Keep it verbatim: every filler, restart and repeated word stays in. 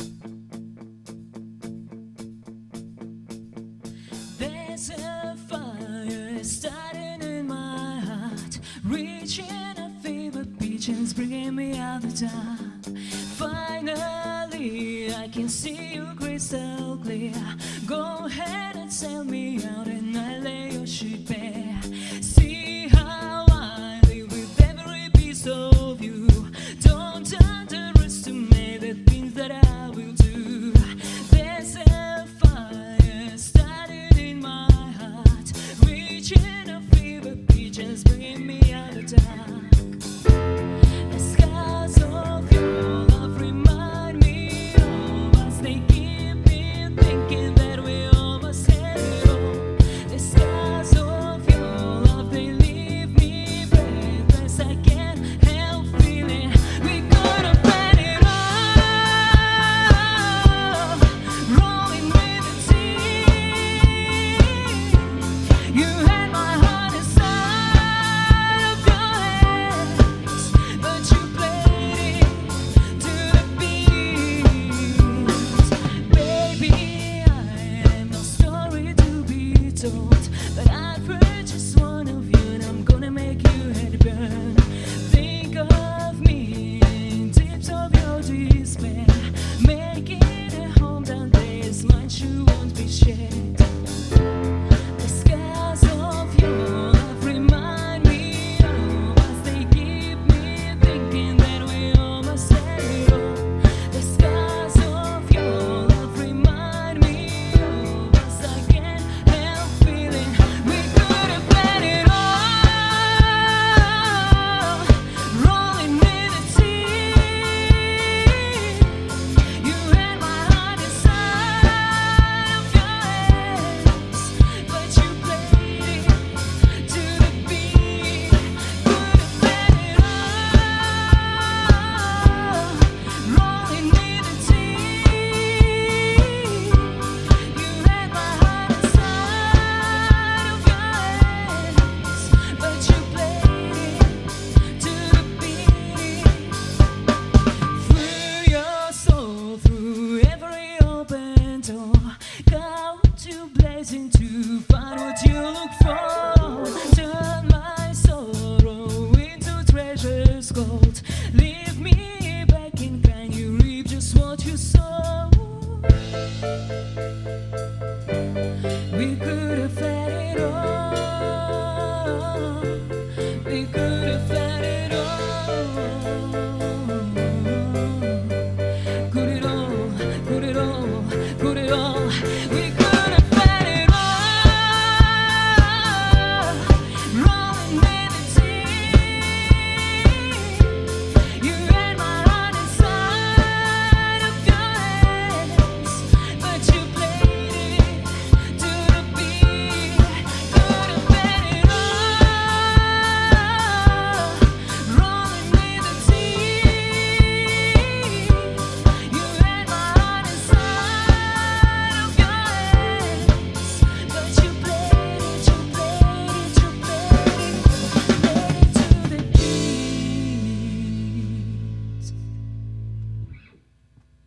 There's a fire starting in my heart, reaching a fever pitch and it's bringing me out the dark. Finally, I can see you crystal clear. Go ahead and sell me out and I lay your ship bare. See how I live with every piece of you. Don't underestimate the things that I will do. There's a fire started in my heart, reaching a fever pitch and it's bringing me out of dark. The scars of your love remind me of us. They keep me thinking that we almost had it all. The scars of your love, they leave me breathless. I can't help feeling we could have had it all. Rolling with the sea, you had my heart inside of your hands, but you played it to the beat. Baby, I have no story to be told, but I've heard just one of you and I'm gonna make you head burn. Think of me in tips of your despair, making a home down there is mine, you won't be shared. The scars of your love remind me of us. They keep me thinking that we almost had it all. The scars of your love remind me of us. I can't help feeling we could have had it all. Rolling with the sea, you had my heart inside of your hands, but you played it to the beat. Could have had it all. Rolling with the sea, you had my heart inside of your hands, but you played it to the beat. Through your soul, through every open door, come to blazing to find what you look for. Turn my sorrow into treasures gold. Leave me back in kind, you reap just what you sow.